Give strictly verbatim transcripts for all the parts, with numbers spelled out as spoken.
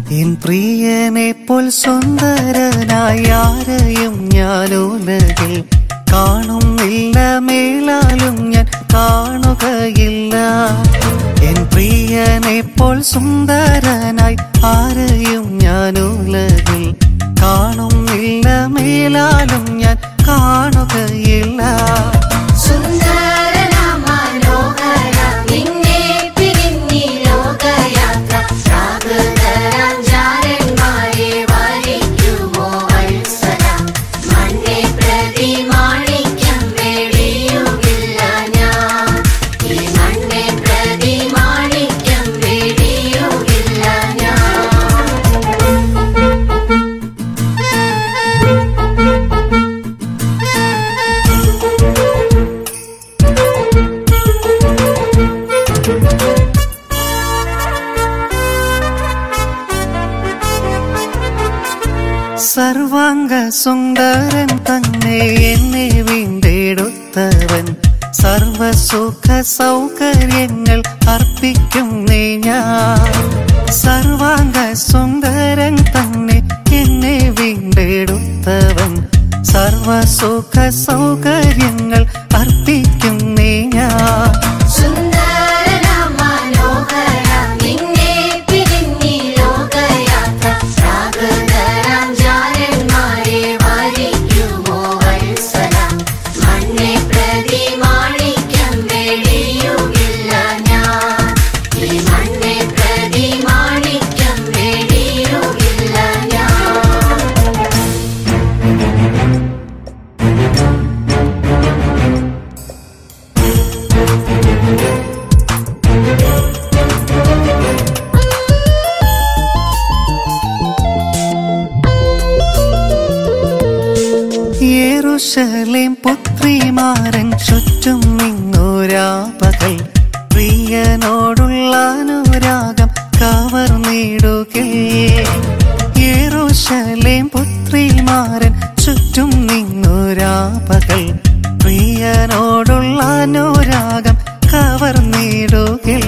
N പ്രിയനെ പോൽ സുന്ദരനായി ആരെയും ഞാൻ ഉലകിൽ കാണുന്നില്ല, മേലാലും ഞാൻ കാണുകയില്ല. എൻ പ്രിയനെ പോൽ സുന്ദരനായി ആരെയും ഞാൻ ഉലകിൽ കാണുന്നില്ല, മേലാലും ഞാൻ കാണുകയില്ല. സർവാംഗ സുന്ദരൻ തന്നെ എന്നെ വീണ്ടെടുത്തവൻ, സർവസുഖ സൗകര്യങ്ങൾ അർപ്പിക്കുന്നേ ഞാൻ. സർവാംഗ സുന്ദരൻ തന്നെ എന്നെ വീണ്ടെടുത്തവൻ, സർവസുഖ സൗകര്യങ്ങൾ അർപ്പിക്കുന്നേ ഞാൻ. യെരൂശലേം പുത്രിമാരൻ ചുറ്റും നിന്നൊരാപകൽ, പ്രിയനോടുള്ള അനുരാഗം കവർന്നിടുകിൽ. യെരൂശലേം പുത്രിമാരൻ ചുറ്റും നിന്നൊരാപകൽ, പ്രിയനോടുള്ള അനുരാഗം കവർന്നിടുകിൽ.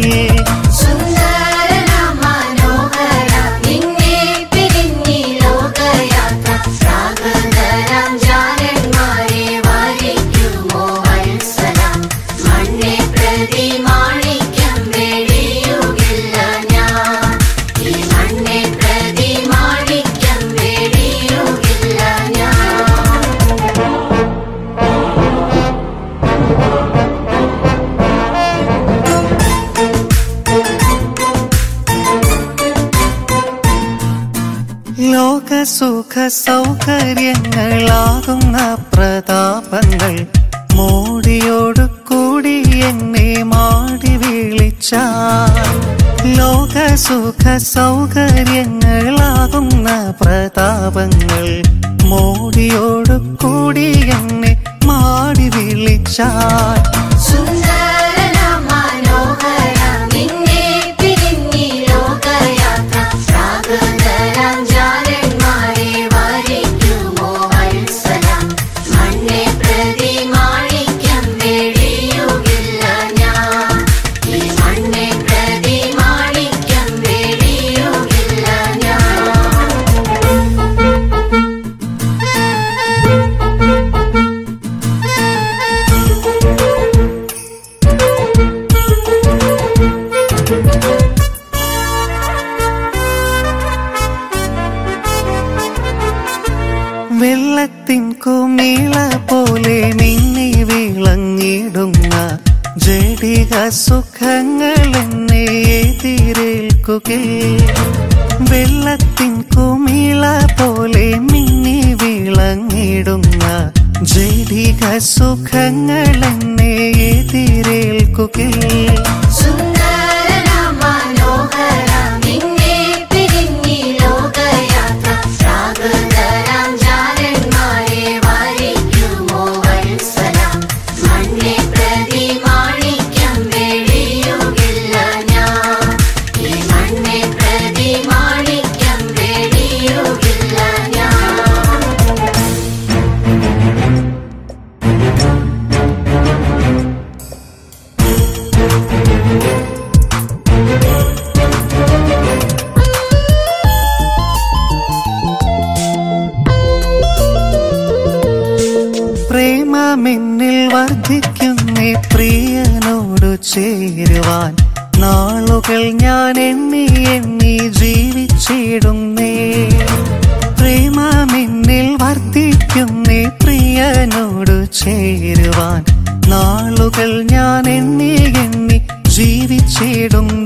ലോകസുഖ സൗകര്യങ്ങളാകുന്ന പ്രതാപങ്ങൾ മോടിയോടു കൂടി എന്നെ മാടി വിളിച്ചാൽ, ലോകസുഖ സൗകര്യങ്ങളാകുന്ന പ്രതാപങ്ങൾ മോടിയോടു കൂടി എന്നെ മാടി വിളിച്ചാൽ. വെള്ളത്തിൻ കുമിള പോലെ മിന്നി വിളങ്ങിടുന്ന ജഡിക സുഖങ്ങൾ എന്നെ എതിരേൽക്കുകിൽ. വെള്ളത്തിൻ കുമിള പോലെ മിന്നി വിളങ്ങിടുന്ന ജഡിക സുഖങ്ങൾ എന്നെ എതിരേൽക്കുകിൽ. Thank you. എണ്ണി ജീവിച്ചിടുന്നേ. പ്രേമമെന്നിൽ വർദ്ധിക്കുന്നേ, പ്രിയനോട് ചേരുവാൻ നാളുകൾ ഞാൻ എണ്ണി എണ്ണി ജീവിച്ചിടും.